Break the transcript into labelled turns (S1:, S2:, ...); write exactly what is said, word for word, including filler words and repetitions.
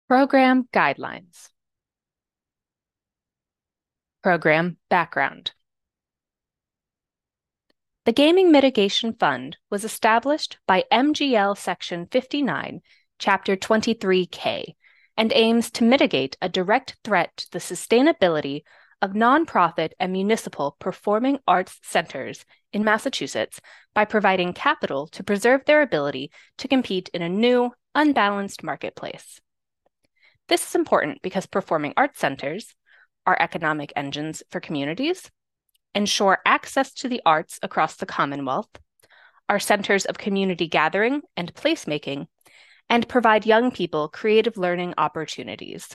S1: Program Guidelines. Program Background. The Gaming Mitigation Fund was established by M G L Section fifty-nine, Chapter twenty-three K, and aims to mitigate a direct threat to the sustainability of nonprofit and municipal performing arts centers in Massachusetts by providing capital to preserve their ability to compete in a new, unbalanced marketplace. This is important because performing arts centers are economic engines for communities, ensure access to the arts across the Commonwealth, are centers of community gathering and placemaking, and provide young people creative learning opportunities.